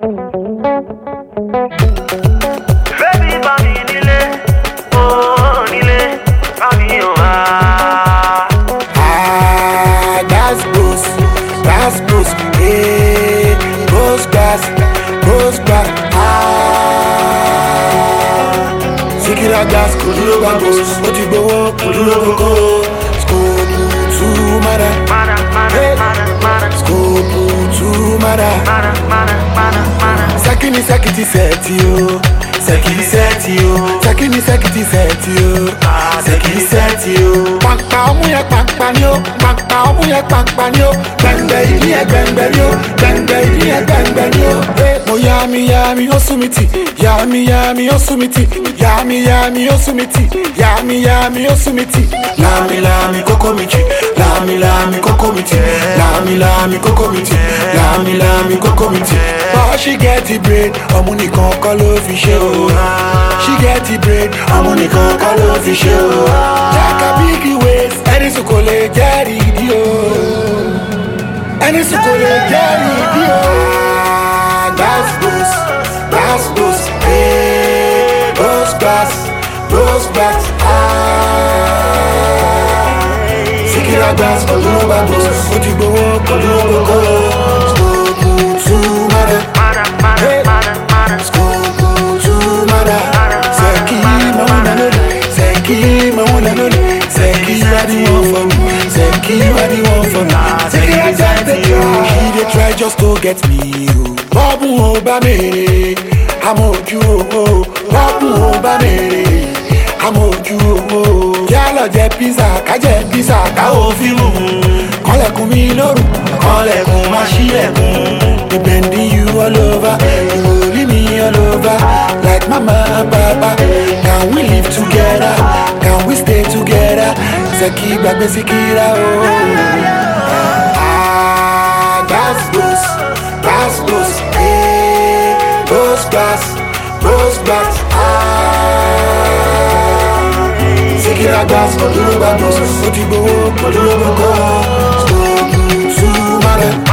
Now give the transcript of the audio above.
Baby, mami nílé, oh nílé, mami oh that's boost, hey, goes gas, Sikira gas, kuduro bambos, oti gbowo, kuduro koko, skopu tu mara, skopu tu mara, sakini sakiti seti yo, sakini seti yo, sakini sakiti seti yo, sakini seti yo, pampa omuye pampa ni o, pampa omuye pampa ni o, gbẹngbẹ iri ẹ gbẹngbẹ ni o, gbẹngbẹ iri ẹ gbẹngbẹ ni o. Mo yami osumiti, yami osumiti, yami osumiti, yami osumiti, lami kokomiti, lami kokomiti, lami kokomiti, lami kokomiti. But she get the brain, ọmọ nìkan kọ́ ló fi ṣe o. She get the brain, ọmọ nìkan kọ́ ló fi ṣe o. Jaka big ways, ẹni sùn kò lè jẹ́rìí ìdí o. Ẹni sùn kò lè jẹ́rìí ìdí o. That's boost, hey, boost gas, Sikira gas, kọlùrọ̀ bá boost, ó ti gbowó, kọlùrọ̀ kókó, skopu tu mara, skopu tu mara, Seki mawuna lole, Seki mawuna lole, Seki wadi one for me, Seki wadi one for me, Sikira gas dey try, he dey try just to get me, bọ́ọ̀bù ò bá mèrè, àmọ́ ojú owó, bọ́ọ̀bù ò bá mèrè, àmọ́ ojú owó. Kí á lọ jẹ pizza, ká jẹ pizza, ká ò fíìmù. Kọ́lẹ̀kùn mi lóru, kọ́lẹ̀kùn má ṣílẹ̀kùn. They bending you all over, you holding me all over. Like mama and papa, can we live together? Can we stay together? Seki gbàgbé Sikira o. That's boost, hey, boost gas, Sikira gas, kọlùrọ̀ bá boost, ó ti gbowó, kọlùrọ̀ kókó, skopu tu mara.